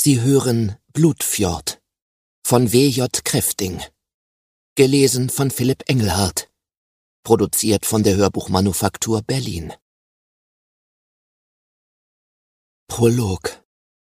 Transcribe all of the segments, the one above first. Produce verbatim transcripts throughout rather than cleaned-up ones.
Sie hören Blutfjord von W J Kräfting. Gelesen von Philipp Engelhardt. Produziert von der Hörbuchmanufaktur Berlin. Prolog.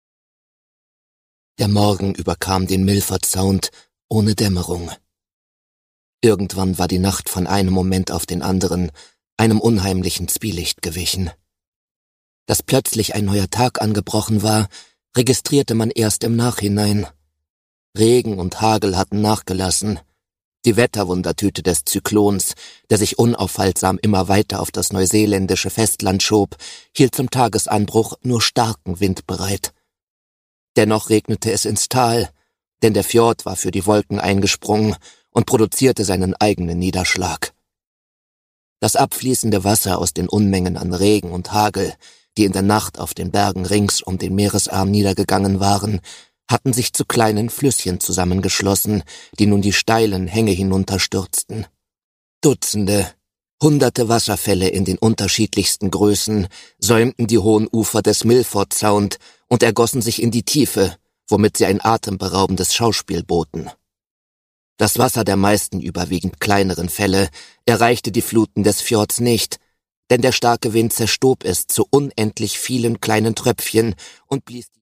Der Morgen überkam den Milford Sound ohne Dämmerung. Irgendwann war die Nacht von einem Moment auf den anderen einem unheimlichen Zwielicht gewichen. Dass plötzlich ein neuer Tag angebrochen war, registrierte man erst im Nachhinein. Regen und Hagel hatten nachgelassen. Die Wetterwundertüte des Zyklons, der sich unaufhaltsam immer weiter auf das neuseeländische Festland schob, hielt zum Tagesanbruch nur starken Wind bereit. Dennoch regnete es ins Tal, denn der Fjord war für die Wolken eingesprungen und produzierte seinen eigenen Niederschlag. Das abfließende Wasser aus den Unmengen an Regen und Hagel, die in der Nacht auf den Bergen rings um den Meeresarm niedergegangen waren, hatten sich zu kleinen Flüsschen zusammengeschlossen, die nun die steilen Hänge hinunterstürzten. Dutzende, hunderte Wasserfälle in den unterschiedlichsten Größen säumten die hohen Ufer des Milford Sound und ergossen sich in die Tiefe, womit sie ein atemberaubendes Schauspiel boten. Das Wasser der meisten überwiegend kleineren Fälle erreichte die Fluten des Fjords nicht, denn der starke Wind zerstob es zu unendlich vielen kleinen Tröpfchen und blies